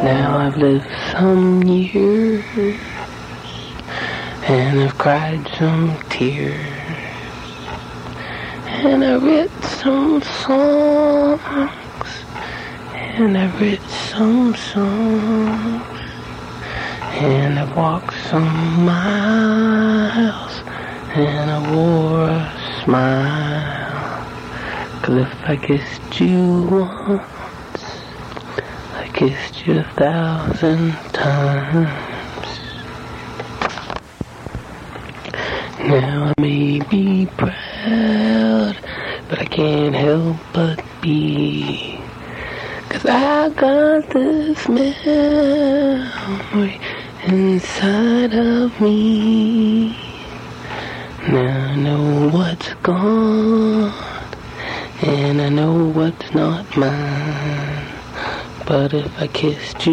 Now I've lived some years, and I've cried some tears, and I've written some songs, and I've written some songs, and I've walked some miles, and I wore a smile. 'Cause if I kissed you once, I kissed you 1,000 times. Now I may be proud, but I can't help but be, 'cause I got this memory inside of me. Now I know what's gone, and I know what's not mine. But if I kissed you